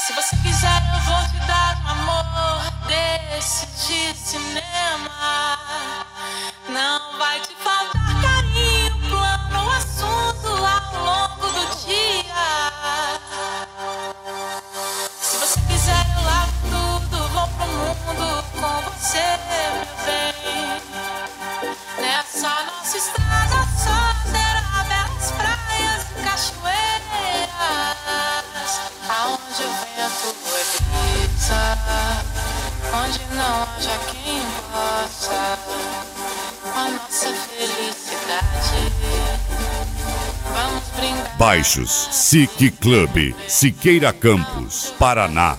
Se você quiser, eu vou te dar um amor desse de cinema. Não vai te faltar carinho, plano, assunto ao longo do dia. Se você quiser, eu lavo tudo, vou pro mundo com você, meu bem. Nessa nossa estrada só terá belas praias e cachoeiras, aonde o vento é brisa, onde não haja quem possa a nossa felicidade. Vamos brindar. Baixos SIC Club, Siqueira Campos, Paraná.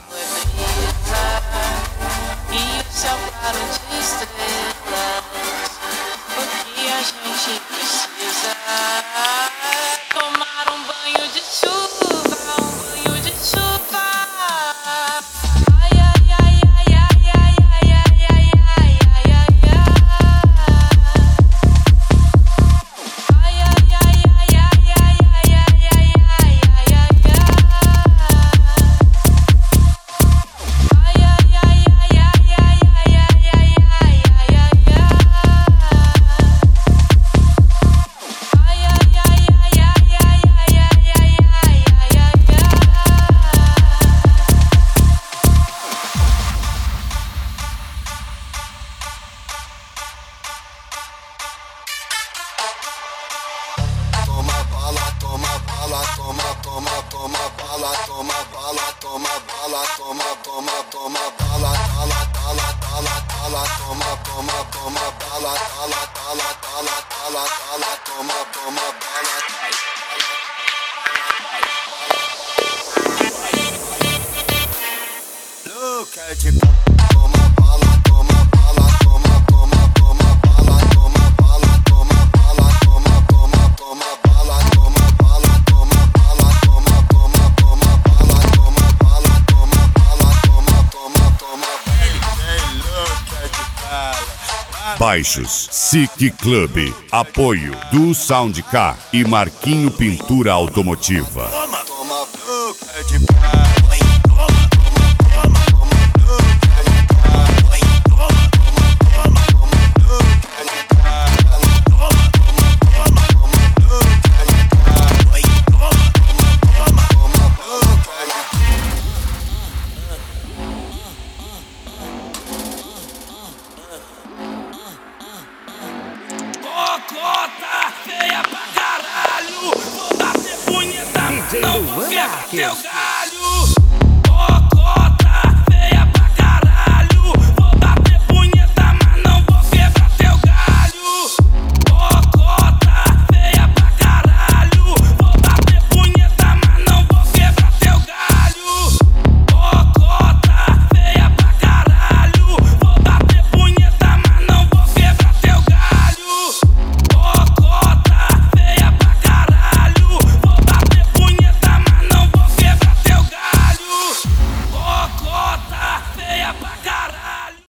E o céu claro de estrelas, o que a gente precisa é tomar um banho de chuva, um banho de chuva. Ai, ai, ai, ai, ai, ai, ai, ai, ai, ai, ai, ai, ai. Ai, ai, ai, ai, ai, ai, ai, ai, ai, ai, ai, ai, ai. Toma bala, toma bala, toma, toma, toma bala, toma bala, toma bala, toma, toma, toma bala, tala, tala, tala, tala, toma, toma, toma bala, tala, tala, tala, tala, tala, toma, toma bala. Louca de toma bala, toma bala, toma, toma, toma bala, toma bala, toma bala, toma, toma, toma bala, toma bala, toma bala, toma, toma, toma bala, toma bala, toma bala, toma, toma, toma bala. Louca de bala. Baixos SIC Club, apoio do Soundcar e Marquinho Pintura Automotiva. Toma louca de bala. Cota feia pra caralho, vou bater punheta, não vou ver teu gato.